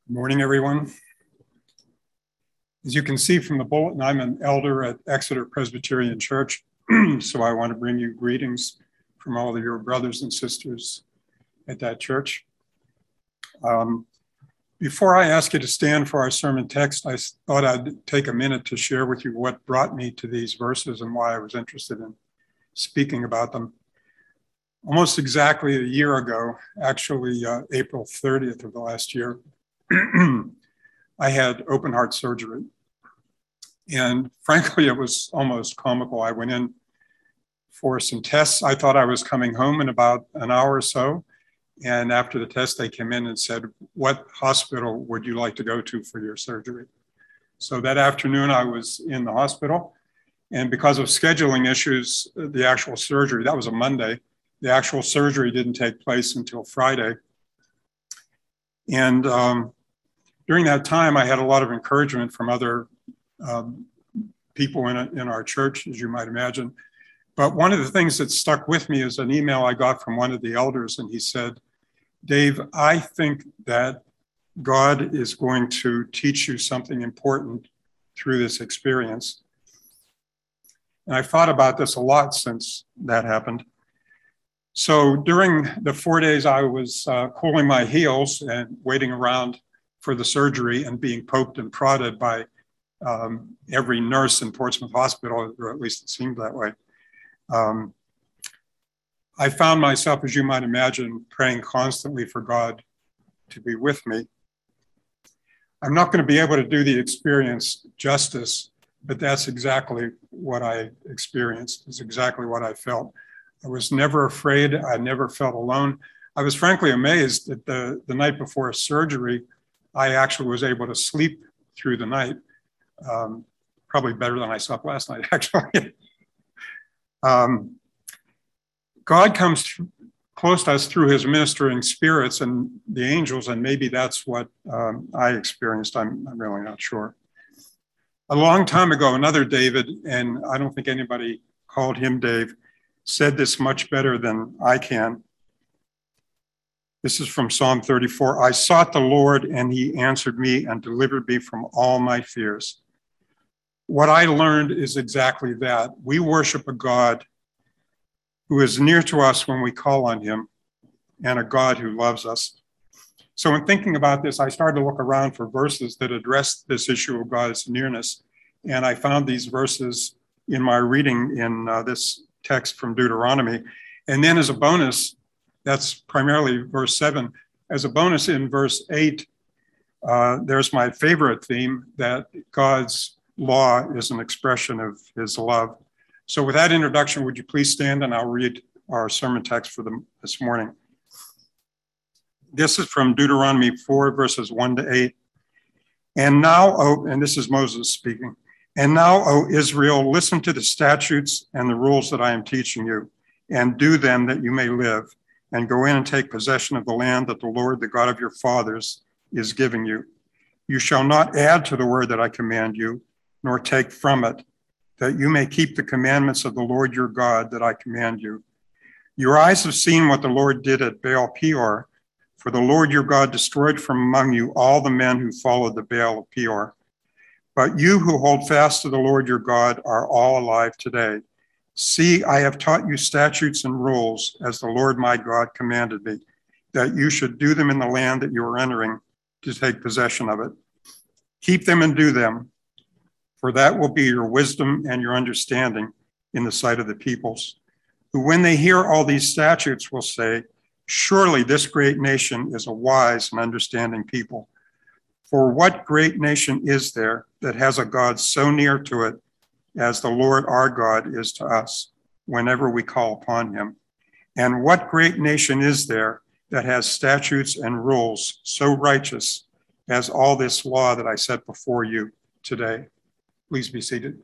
Good morning, everyone. As you can see from the bulletin, I'm an elder at Exeter Presbyterian Church, so I want to bring you greetings from all of your brothers and sisters at that church. Before I ask you to stand for our sermon text, I thought I'd take a minute to share with you what brought me to these verses and why I was interested in speaking about them. Almost exactly a year ago, actually April 30th of the last year, I had open heart surgery. And frankly, it was almost comical. I went in for some tests. I thought I was coming home in about an hour or so. And after the test, they came in and said, "What hospital would you like to go to for your surgery?" So that afternoon, I was in the hospital. And because of scheduling issues, the actual surgery, that was a Monday, the actual surgery didn't take place until Friday. And during that time, I had a lot of encouragement from other people in our church, as you might imagine. But one of the things that stuck with me is an email I got from one of the elders, and he said, "Dave, I think that God is going to teach you something important through this experience." And I've thought about this a lot since that happened. So during the 4 days I was cooling my heels and waiting around for the surgery and being poked and prodded by every nurse in Portsmouth Hospital, or at least it seemed that way, I found myself, as you might imagine, praying constantly for God to be with me. I'm not going to be able to do the experience justice, but that's exactly what I experienced. It's exactly what I felt. I was never afraid. I never felt alone. I was frankly amazed that the night before surgery, I actually was able to sleep through the night, probably better than I slept last night, actually. God comes close to us through his ministering spirits and the angels, and maybe that's what I experienced. I'm really not sure. A long time ago, another David, and I don't think anybody called him Dave, said this much better than I can. This is from Psalm 34. "I sought the Lord, and he answered me and delivered me from all my fears." What I learned is exactly that. We worship a God who is near to us when we call on him, and a God who loves us. So in thinking about this, I started to look around for verses that address this issue of God's nearness, and I found these verses in my reading in this text from Deuteronomy. And then as a bonus, that's primarily verse 7. As a bonus in verse 8, there's my favorite theme, that God's law is an expression of his love. So with that introduction, would you please stand and I'll read our sermon text for this morning. This is from Deuteronomy 4, verses 1 to 8. "And now, and this is Moses speaking, and now, O Israel, listen to the statutes and the rules that I am teaching you, and do them that you may live, and go in and take possession of the land that the Lord, the God of your fathers, is giving you. You shall not add to the word that I command you, nor take from it, that you may keep the commandments of the Lord your God that I command you. Your eyes have seen what the Lord did at Baal Peor, for the Lord your God destroyed from among you all the men who followed the Baal of Peor. But you who hold fast to the Lord your God are all alive today. See, I have taught you statutes and rules as the Lord my God commanded me, that you should do them in the land that you are entering to take possession of it. Keep them and do them, for that will be your wisdom and your understanding in the sight of the peoples, who when they hear all these statutes will say, surely this great nation is a wise and understanding people. For what great nation is there that has a God so near to it as the Lord our God is to us whenever we call upon him? And what great nation is there that has statutes and rules so righteous as all this law that I set before you today?" Please be seated.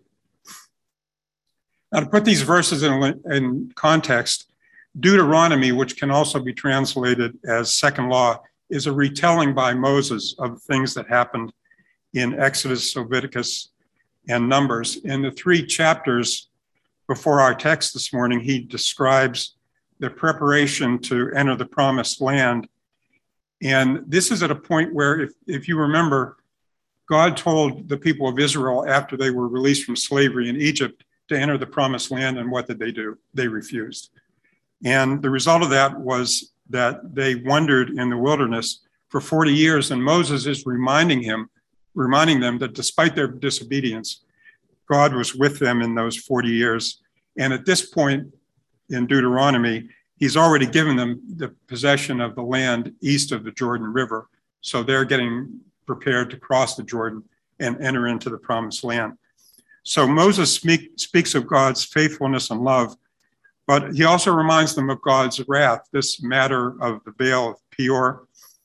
Now, to put these verses in context, Deuteronomy, which can also be translated as second law, is a retelling by Moses of things that happened in Exodus, Leviticus, and Numbers. In the 3 chapters before our text this morning, he describes the preparation to enter the promised land And this is at a point where, if you remember, God told the people of Israel after they were released from slavery in Egypt to enter the promised land, and what did they do? They refused. And the result of that was that they wandered in the wilderness for 40 years, and Moses is reminding them that despite their disobedience, God was with them in those 40 years. And at this point in Deuteronomy, he's already given them the possession of the land east of the Jordan River. So they're getting prepared to cross the Jordan and enter into the promised land. So Moses speaks of God's faithfulness and love, but he also reminds them of God's wrath, this matter of the Baal of Peor.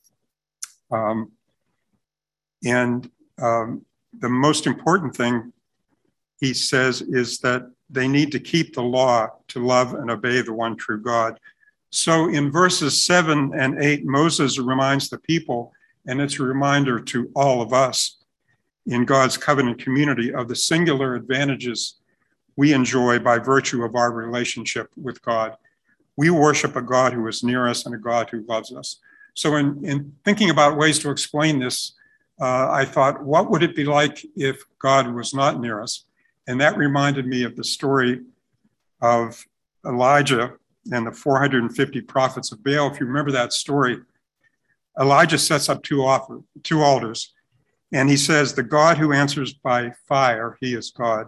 The most important thing he says is that they need to keep the law to love and obey the one true God. So in verses 7 and 8, Moses reminds the people, and it's a reminder to all of us in God's covenant community, of the singular advantages we enjoy by virtue of our relationship with God. We worship a God who is near us and a God who loves us. So in thinking about ways to explain this, I thought, what would it be like if God was not near us? And that reminded me of the story of Elijah and the 450 prophets of Baal. If you remember that story, Elijah sets up two altars, and he says, the God who answers by fire, he is God.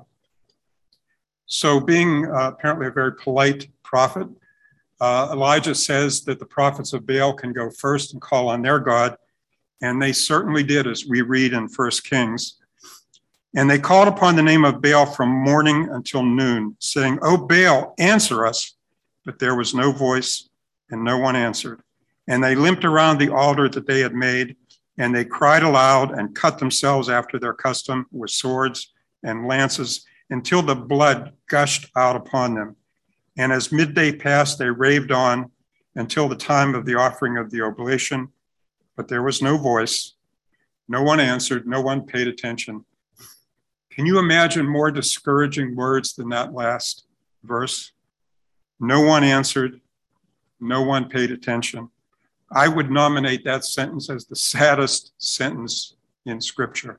So being apparently a very polite prophet, Elijah says that the prophets of Baal can go first and call on their God, and they certainly did, as we read in 1 Kings. And they called upon the name of Baal from morning until noon, saying, "O Baal, answer us." But there was no voice, and no one answered. And they limped around the altar that they had made, and they cried aloud and cut themselves after their custom with swords and lances until the blood gushed out upon them. And as midday passed, they raved on until the time of the offering of the oblation. But there was no voice, no one answered, no one paid attention. Can you imagine more discouraging words than that last verse? No one answered, no one paid attention. I would nominate that sentence as the saddest sentence in Scripture.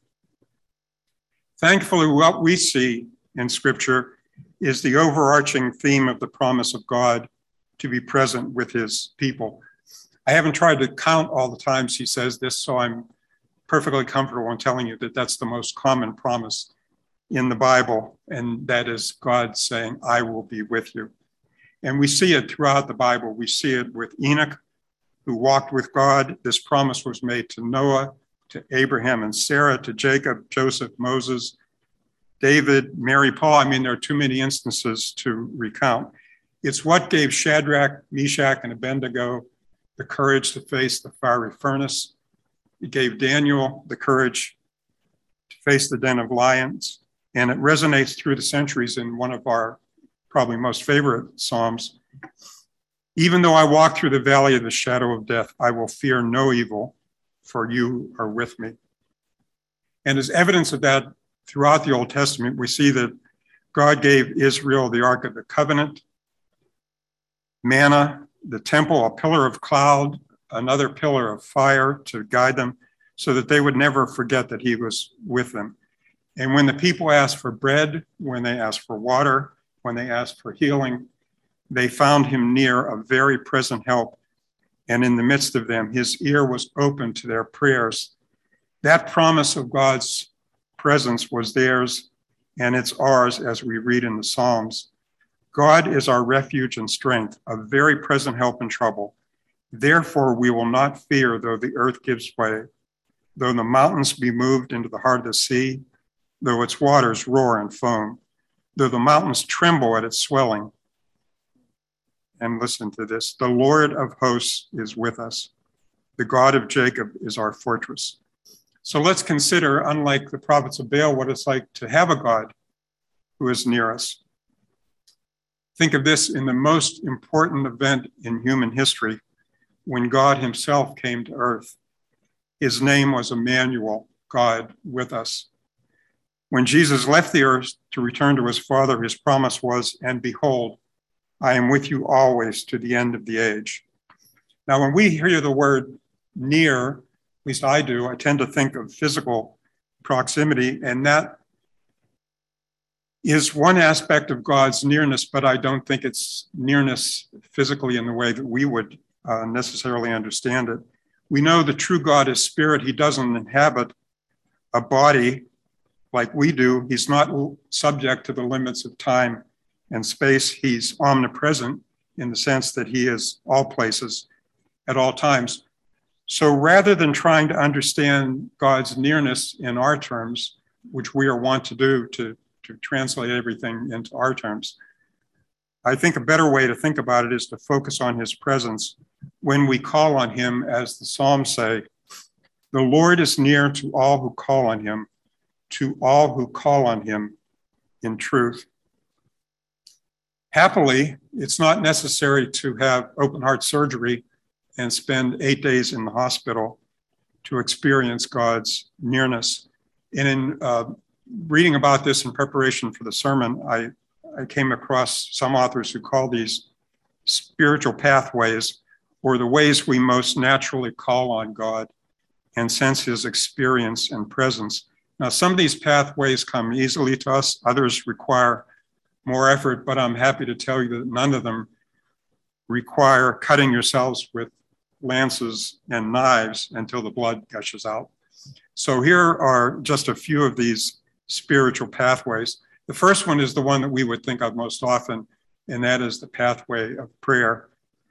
Thankfully, what we see in Scripture is the overarching theme of the promise of God to be present with his people. I haven't tried to count all the times he says this, so I'm perfectly comfortable in telling you that that's the most common promise in the Bible, and that is God saying, I will be with you. And we see it throughout the Bible. We see it with Enoch, who walked with God. This promise was made to Noah, to Abraham and Sarah, to Jacob, Joseph, Moses, David, Mary, Paul. I mean, there are too many instances to recount. It's what gave Shadrach, Meshach, and Abednego the courage to face the fiery furnace. It gave Daniel the courage to face the den of lions. And it resonates through the centuries in one of our probably most favorite Psalms. Even though I walk through the valley of the shadow of death, I will fear no evil, for you are with me. And as evidence of that, throughout the Old Testament, we see that God gave Israel the Ark of the Covenant, manna, the temple, a pillar of cloud, another pillar of fire to guide them, so that they would never forget that he was with them. And when the people asked for bread, when they asked for water, when they asked for healing, they found him near, a very present help. And in the midst of them, his ear was open to their prayers. That promise of God's presence was theirs, and it's ours as we read in the Psalms. God is our refuge and strength, a very present help in trouble. Therefore, we will not fear though the earth gives way, though the mountains be moved into the heart of the sea, though its waters roar and foam, though the mountains tremble at its swelling. And listen to this, the Lord of hosts is with us. The God of Jacob is our fortress. So let's consider, unlike the prophets of Baal, what it's like to have a God who is near us. Think of this in the most important event in human history, when God himself came to earth. His name was Emmanuel, God with us. When Jesus left the earth to return to his Father, his promise was, and behold, I am with you always to the end of the age. Now, when we hear the word near, at least I do, I tend to think of physical proximity, and that is one aspect of God's nearness, but I don't think it's nearness physically in the way that we would necessarily understand it. We know the true God is spirit. He doesn't inhabit a body like we do. He's not subject to the limits of time and space. He's omnipresent in the sense that he is all places at all times. So rather than trying to understand God's nearness in our terms, which we are wont to do to translate everything into our terms, I think a better way to think about it is to focus on his presence when we call on him, as the Psalms say, the Lord is near to all who call on him, to all who call on him in truth. Happily, it's not necessary to have open heart surgery and spend 8 days in the hospital to experience God's nearness. And in reading about this in preparation for the sermon, I came across some authors who call these spiritual pathways, or the ways we most naturally call on God and sense his experience and presence. Now, some of these pathways come easily to us, others require more effort, but I'm happy to tell you that none of them require cutting yourselves with lances and knives until the blood gushes out. So here are just a few of these spiritual pathways. The first one is the one that we would think of most often, and that is the pathway of prayer.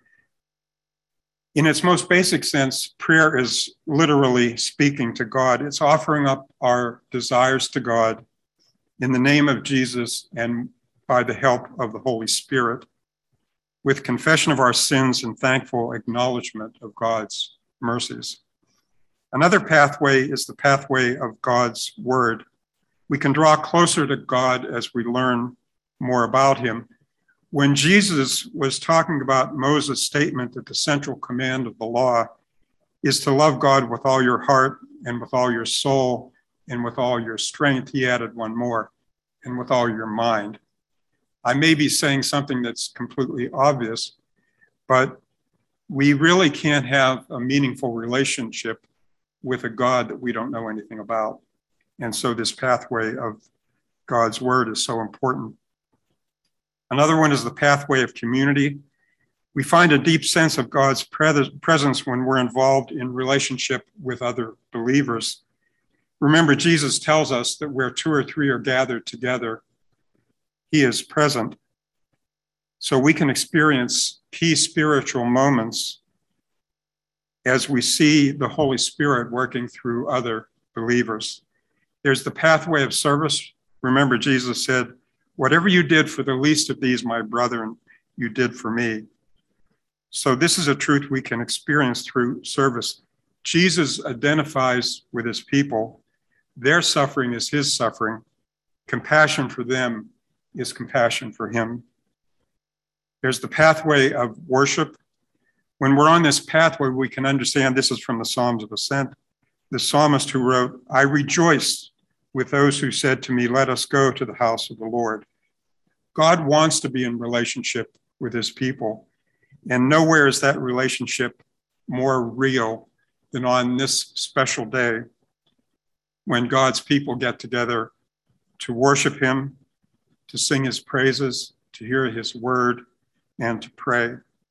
In its most basic sense, prayer is literally speaking to God. It's offering up our desires to God in the name of Jesus and by the help of the Holy Spirit, with confession of our sins and thankful acknowledgement of God's mercies. Another pathway is the pathway of God's word. We can draw closer to God as we learn more about him. When Jesus was talking about Moses' statement that the central command of the law is to love God with all your heart and with all your soul and with all your strength, he added one more, and with all your mind. I may be saying something that's completely obvious, but we really can't have a meaningful relationship with a God that we don't know anything about. And so this pathway of God's word is so important. Another one is the pathway of community. We find a deep sense of God's presence when we're involved in relationship with other believers. Remember, Jesus tells us that where 2 or 3 are gathered together, he is present. So we can experience key spiritual moments as we see the Holy Spirit working through other believers. There's the pathway of service. Remember, Jesus said, whatever you did for the least of these, my brethren, you did for me. So this is a truth we can experience through service. Jesus identifies with his people. Their suffering is his suffering. Compassion for them is compassion for him. There's the pathway of worship. When we're on this pathway, we can understand, this is from the Psalms of Ascent, the psalmist who wrote, I rejoice with those who said to me, let us go to the house of the Lord. God wants to be in relationship with his people, and nowhere is that relationship more real than on this special day when God's people get together to worship him, to sing his praises, to hear his word, and to pray.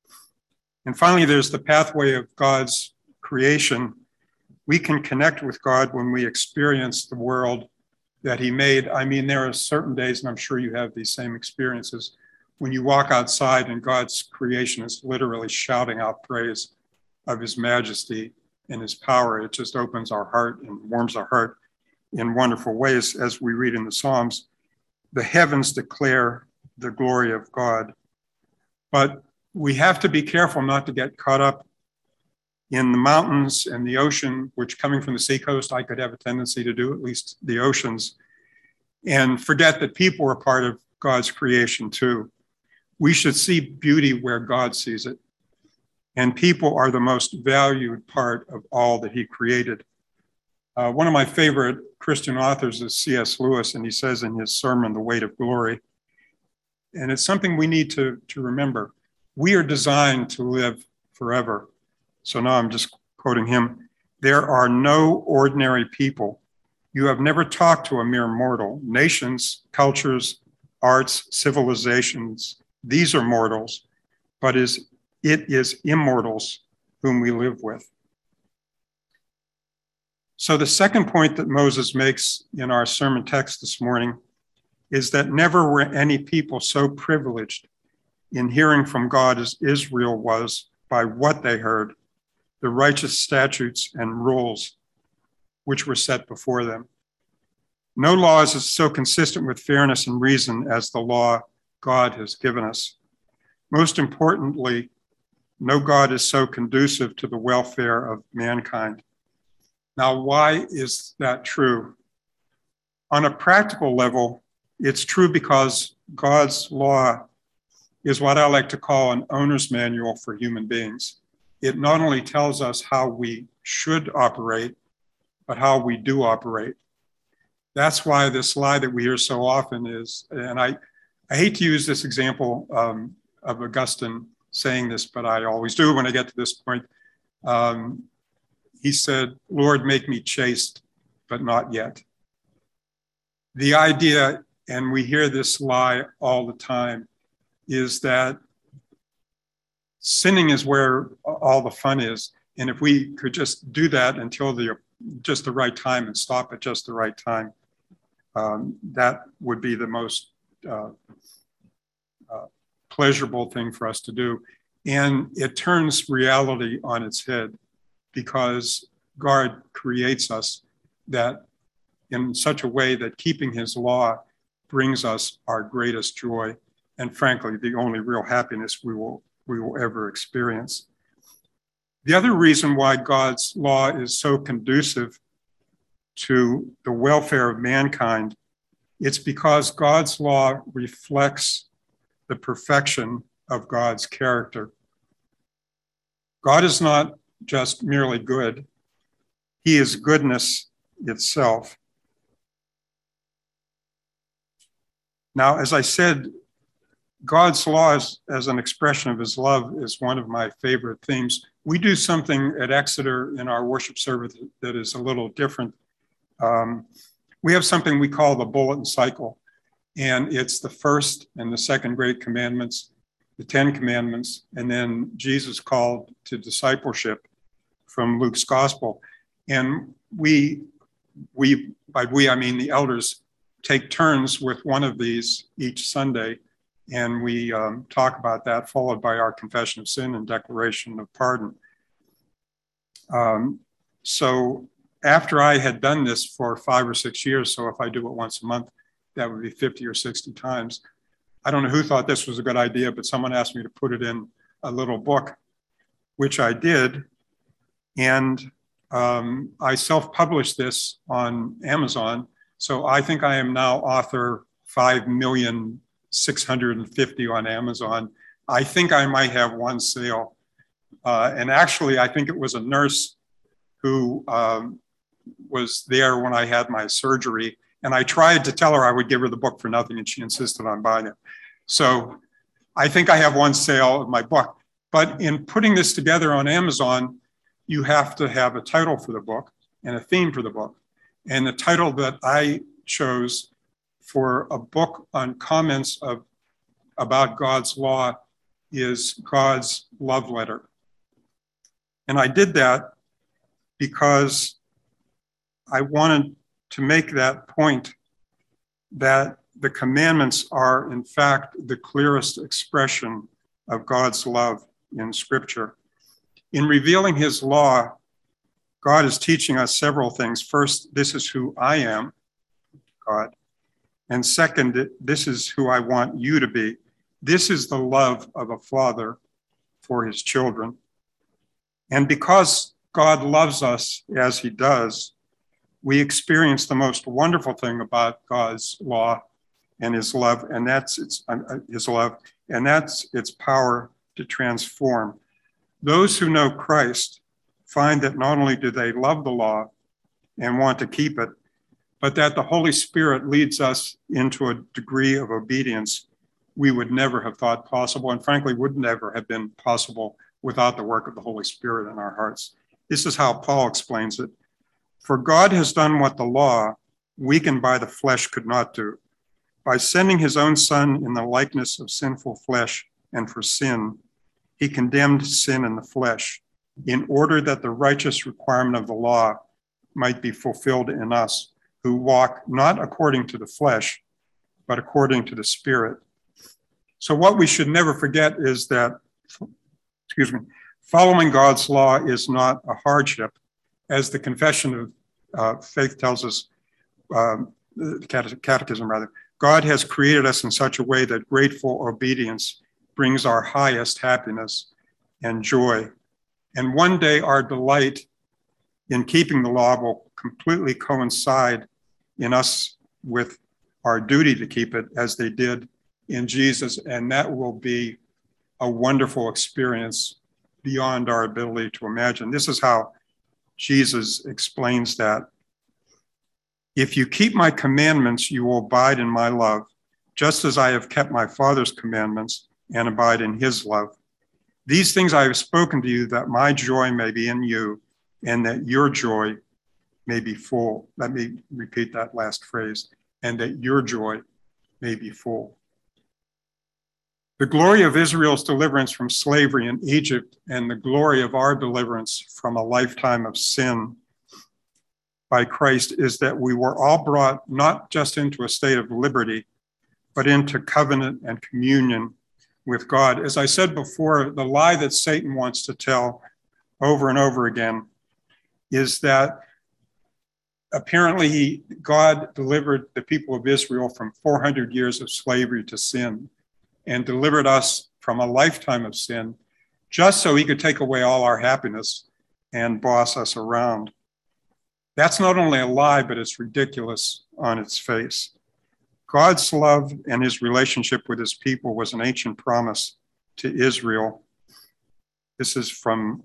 And finally, there's the pathway of God's creation. We can connect with God when we experience the world that he made. I mean, there are certain days, and I'm sure you have these same experiences, when you walk outside and God's creation is literally shouting out praise of his majesty and his power. It just opens our heart and warms our heart in wonderful ways. As we read in the Psalms, the heavens declare the glory of God. But we have to be careful not to get caught up in the mountains and the ocean, which, coming from the seacoast, I could have a tendency to do, at least the oceans, and forget that people are part of God's creation too. We should see beauty where God sees it. And people are the most valued part of all that he created. One of my favorite Christian authors is C.S. Lewis, and he says in his sermon, The Weight of Glory, and it's something we need to remember. We are designed to live forever. So now I'm just quoting him, "There are no ordinary people. You have never talked to a mere mortal. Nations, cultures, arts, civilizations, these are mortals, but it is immortals whom we live with." So the second point that Moses makes in our sermon text this morning is that never were any people so privileged in hearing from God as Israel was by what they heard, the righteous statutes and rules which were set before them. No law is so consistent with fairness and reason as the law God has given us. Most importantly, no God is so conducive to the welfare of mankind. Now, why is that true? On a practical level, it's true because God's law is what I like to call an owner's manual for human beings. It not only tells us how we should operate, but how we do operate. That's why this lie that we hear so often is, and I hate to use this example of Augustine saying this, but I always do when I get to this point. He said, "Lord, make me chaste, but not yet." The idea, and we hear this lie all the time, is that sinning is where all the fun is. And if we could just do that until just the right time and stop at just the right time, that would be the most pleasurable thing for us to do. And it turns reality on its head because God creates us that in such a way that keeping his law brings us our greatest joy and frankly, the only real happiness we will ever experience. The other reason why God's law is so conducive to the welfare of mankind, it's because God's law reflects the perfection of God's character. God is not just merely good. He is goodness itself. Now, as I said, God's law as an expression of his love is one of my favorite themes. We do something at Exeter in our worship service that is a little different. We have something we call the bulletin cycle, and it's the first and the second great commandments, the 10 commandments, and then Jesus called to discipleship from Luke's gospel. And by we, I mean the elders, take turns with one of these each Sunday. And we talk about that, followed by our confession of sin and declaration of pardon. So after I had done this for 5 or 6 years, so if I do it once a month, that would be 50 or 60 times. I don't know who thought this was a good idea, but someone asked me to put it in a little book, which I did. And I self-published this on Amazon. So I think I am now author 5,650,000 on Amazon. I think I might have one sale. And actually, I think it was a nurse who was there when I had my surgery. And I tried to tell her I would give her the book for nothing, and she insisted on buying it. So I think I have one sale of my book. But in putting this together on Amazon, you have to have a title for the book and a theme for the book. And the title that I chose for a book on comments about God's law is God's Love Letter. And I did that because I wanted to make that point that the commandments are, in fact, the clearest expression of God's love in Scripture. In revealing his law, God is teaching us several things. First, this is who I am, God. And second, this is who I want you to be. This is the love of a father for his children. And because God loves us as he does, we experience the most wonderful thing about God's law and his love, and that's his love, and that's its power to transform. Those who know Christ find that not only do they love the law and want to keep it, but that the Holy Spirit leads us into a degree of obedience we would never have thought possible, and frankly would never have been possible without the work of the Holy Spirit in our hearts. This is how Paul explains it. For God has done what the law, weakened by the flesh, could not do. By sending his own Son in the likeness of sinful flesh and for sin, he condemned sin in the flesh, in order that the righteous requirement of the law might be fulfilled in us, who walk not according to the flesh, but according to the Spirit. So what we should never forget is that, following God's law is not a hardship, as the Confession of Faith tells us, Catechism rather. God has created us in such a way that grateful obedience brings our highest happiness and joy. And one day our delight in keeping the law will completely coincide in us with our duty to keep it, as they did in Jesus. And that will be a wonderful experience beyond our ability to imagine. This is how Jesus explains that. If you keep my commandments, you will abide in my love, just as I have kept my Father's commandments and abide in his love. These things I have spoken to you, that my joy may be in you and that your joy may be full. Let me repeat that last phrase, and that your joy may be full. The glory of Israel's deliverance from slavery in Egypt and the glory of our deliverance from a lifetime of sin by Christ is that we were all brought not just into a state of liberty, but into covenant and communion with God. As I said before, the lie that Satan wants to tell over and over again is that apparently God delivered the people of Israel from 400 years of slavery to sin and delivered us from a lifetime of sin just so he could take away all our happiness and boss us around. That's not only a lie, but it's ridiculous on its face. God's love and his relationship with his people was an ancient promise to Israel. This is from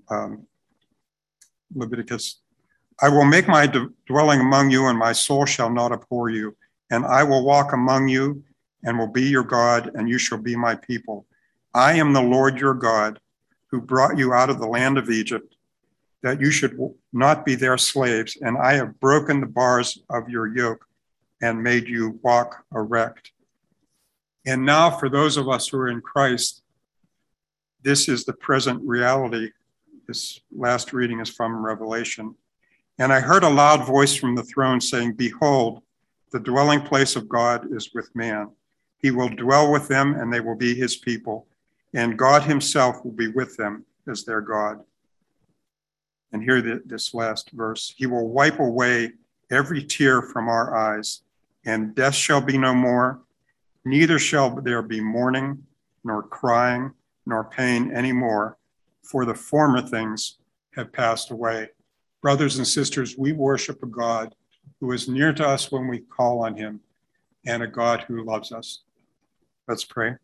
Leviticus. I will make my dwelling among you, and my soul shall not abhor you. And I will walk among you and will be your God, and you shall be my people. I am the Lord your God, who brought you out of the land of Egypt, that you should not be their slaves, and I have broken the bars of your yoke and made you walk erect. And now for those of us who are in Christ, this is the present reality. This last reading is from Revelation. And I heard a loud voice from the throne saying, behold, the dwelling place of God is with man. He will dwell with them, and they will be his people, and God himself will be with them as their God. And hear this last verse. He will wipe away every tear from our eyes, and death shall be no more. Neither shall there be mourning, nor crying, nor pain anymore, for the former things have passed away. Brothers and sisters, we worship a God who is near to us when we call on him, and a God who loves us. Let's pray.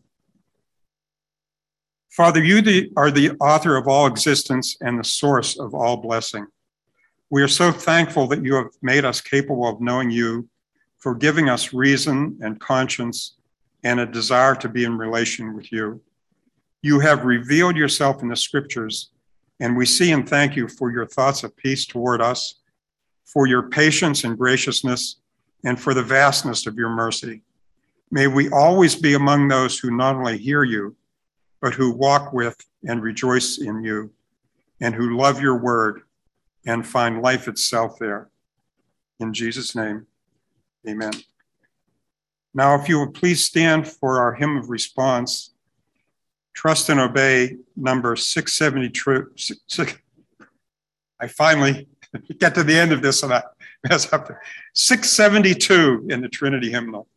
Father, you are the author of all existence and the source of all blessing. We are so thankful that you have made us capable of knowing you, for giving us reason and conscience and a desire to be in relation with you. You have revealed yourself in the scriptures, and we see and thank you for your thoughts of peace toward us, for your patience and graciousness, and for the vastness of your mercy. May we always be among those who not only hear you, but who walk with and rejoice in you, and who love your word and find life itself there. In Jesus' name, amen. Now, if you would please stand for our hymn of response, Trust and Obey, number 672. I finally get to the end of this and I mess up. 672 in the Trinity hymnal.